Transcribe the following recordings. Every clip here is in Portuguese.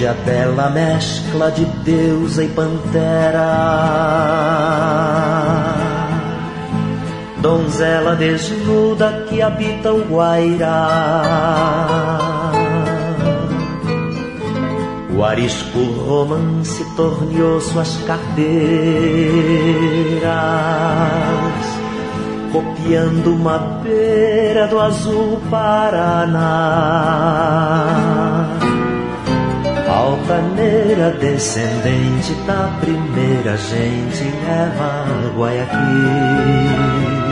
onde a bela mescla de deusa e pantera, donzela desnuda que habita o Guairá. O arisco romance torneou suas carteiras, copiando uma beira do azul Paraná. Altaneira descendente da primeira gente, Eva Guayaquil.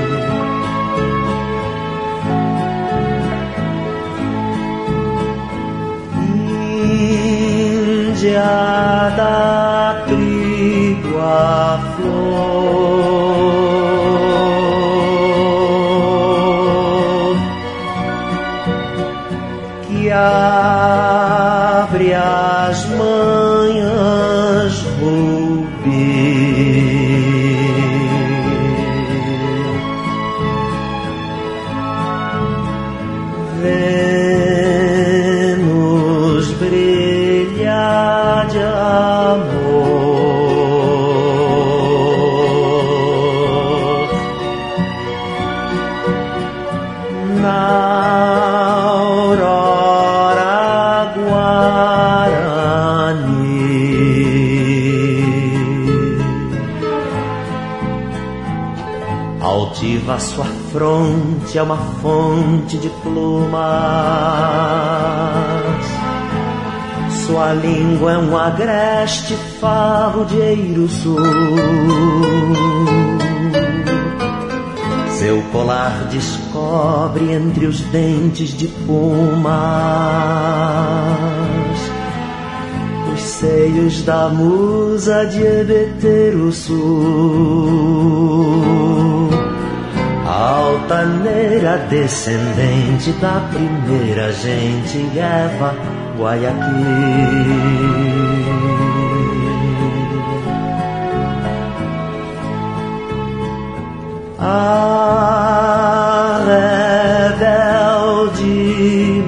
Índia da tribo a flor, que abre as manhãs rubi, Vênus brilha de amor na aurora guarani. Altiva sua fronte é uma fonte de plumas, sua língua é um agreste farrodeiro sul. Seu colar descobre entre os dentes de pumas os seios da musa de Ebeteruçu. Altaneira descendente da primeira gente, Eva Guayaquil. A rebelde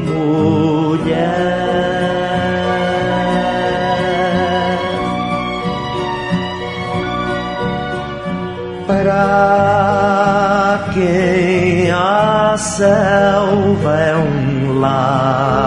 mulher, pra quem a selva é um lar,